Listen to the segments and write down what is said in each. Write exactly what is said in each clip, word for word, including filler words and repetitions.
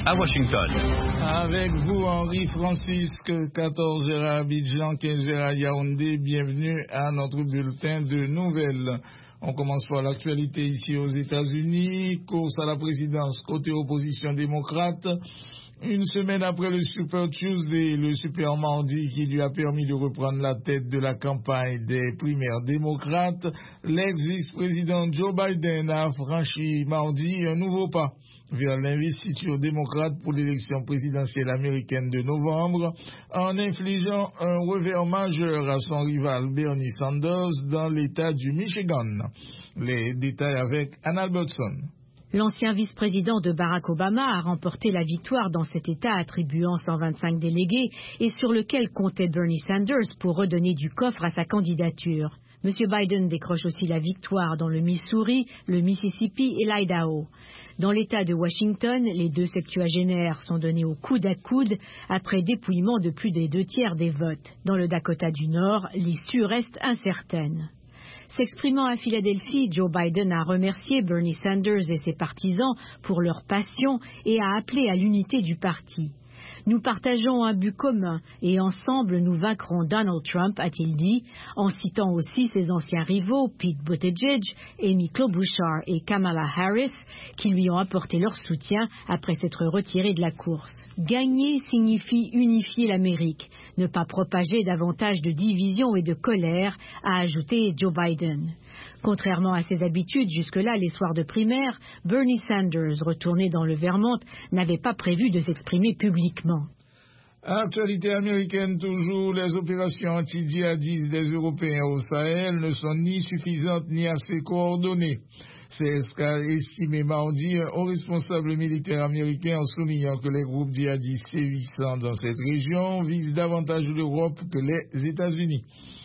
à Washington. Avec vous, Henri Francisque, quatorze heures à Abidjan, quinze heures à Yaoundé. Bienvenue à notre bulletin de nouvelles. On commence par l'actualité ici aux États-Unis. Course à la présidence côté opposition démocrate. Une semaine après le Super Tuesday, le Super Mardi qui lui a permis de reprendre la tête de la campagne des primaires démocrates, l'ex-vice-président Joe Biden a franchi mardi un nouveau pas vers l'investiture démocrate pour l'élection présidentielle américaine de novembre, en infligeant un revers majeur à son rival Bernie Sanders dans l'État du Michigan. Les détails avec Anna Albertson. L'ancien vice-président de Barack Obama a remporté la victoire dans cet État attribuant cent vingt-cinq délégués et sur lequel comptait Bernie Sanders pour redonner du coffre à sa candidature. M. Biden décroche aussi la victoire dans le Missouri, le Mississippi et l'Idaho. Dans l'État de Washington, les deux septuagénaires sont donnés au coude à coude après dépouillement de plus des deux tiers des votes. Dans le Dakota du Nord, l'issue reste incertaine. S'exprimant à Philadelphie, Joe Biden a remercié Bernie Sanders et ses partisans pour leur passion et a appelé à l'unité du parti. Nous partageons un but commun et ensemble nous vaincrons Donald Trump, a-t-il dit, en citant aussi ses anciens rivaux Pete Buttigieg, Amy Klobuchar et Kamala Harris, qui lui ont apporté leur soutien après s'être retirés de la course. Gagner signifie unifier l'Amérique, ne pas propager davantage de division et de colère, a ajouté Joe Biden. Contrairement à ses habitudes jusque-là, les soirs de primaire, Bernie Sanders, retourné dans le Vermont, n'avait pas prévu de s'exprimer publiquement. Actualité américaine toujours, les opérations anti-djihadistes des Européens au Sahel ne sont ni suffisantes ni assez coordonnées. C'est ce qu'a estimé mardi un haut responsable militaire américain en soulignant que les groupes djihadistes sévissant dans cette région visent davantage l'Europe que les États-Unis.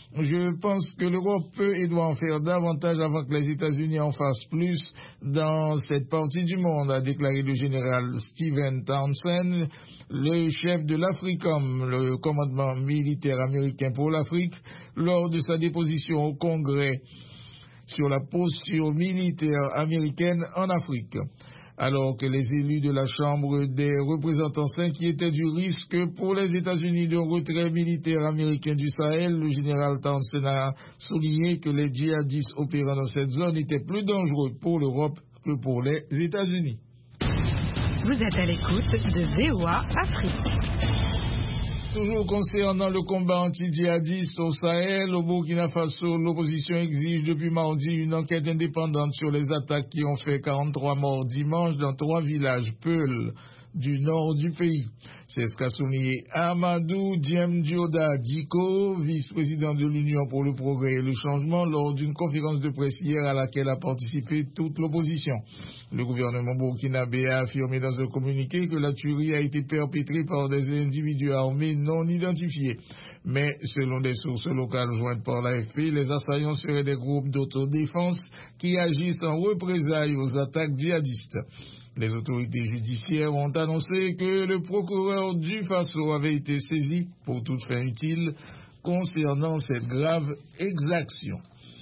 Je pense que l'Europe peut et doit en faire davantage avant que les États-Unis en fassent plus dans cette partie du monde, a déclaré le général Stephen Townsend, le chef de l'AFRICOM, le commandement militaire américain pour l'Afrique, lors de sa déposition au Congrès sur la posture militaire américaine en Afrique. Alors que les élus de la Chambre des représentants s'inquiétaient du risque pour les États-Unis de retrait militaire américain du Sahel, le général Townsend a souligné que les djihadistes opérant dans cette zone étaient plus dangereux pour l'Europe que pour les États-Unis. Vous êtes à l'écoute de V O A Afrique. Toujours concernant le combat anti-djihadiste au Sahel, au Burkina Faso, l'opposition exige depuis mardi une enquête indépendante sur les attaques qui ont fait quarante-trois morts dimanche dans trois villages Peul du nord du pays. C'est ce qu'a souligné Amadou Diemdioda Diko, vice-président de l'Union pour le progrès et le changement, lors d'une conférence de presse hier à laquelle a participé toute l'opposition. Le gouvernement burkinabé a affirmé dans un communiqué que la tuerie a été perpétrée par des individus armés non identifiés. Mais selon des sources locales jointes par l'A F P, les assaillants seraient des groupes d'autodéfense qui agissent en représailles aux attaques djihadistes. Les autorités judiciaires ont annoncé que le procureur du Faso avait été saisi pour toute fin utile concernant cette grave exaction.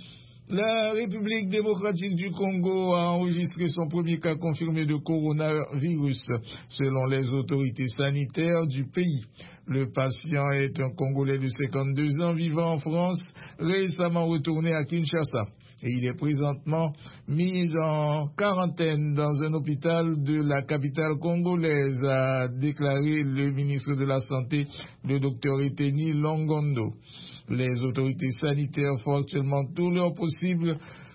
La République démocratique du Congo a enregistré son premier cas confirmé de coronavirus, selon les autorités sanitaires du pays. Le patient est un Congolais de cinquante-deux ans vivant en France, récemment retourné à Kinshasa. Et il est présentement mis en quarantaine dans un hôpital de la capitale congolaise, a déclaré le ministre de la Santé, le docteur Eteni Longondo. Les autorités sanitaires font actuellement tout leur possible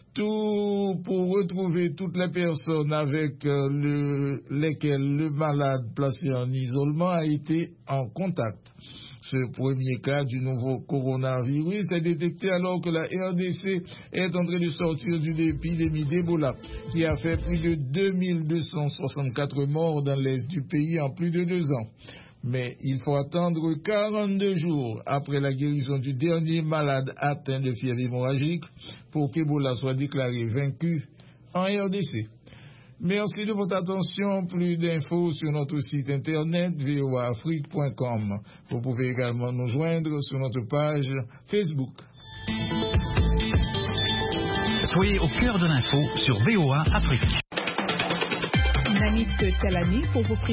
tout pour retrouver toutes les personnes avec le, lesquelles le malade placé en isolement a été en contact. Ce premier cas du nouveau coronavirus est détecté alors que la R D C est en train de sortir d'une épidémie d'Ebola qui a fait plus de deux mille deux cent soixante-quatre morts dans l'est du pays en plus de deux ans. Mais il faut attendre quarante-deux jours après la guérison du dernier malade atteint de fièvre hémorragique pour qu'Ebola soit déclaré vaincu en R D C. Merci de votre attention. Plus d'infos sur notre site internet v o a afrique point com. Vous pouvez également nous joindre sur notre page Facebook. Soyez au cœur de l'info sur V O A Afrique. Nanit Kalani pour vous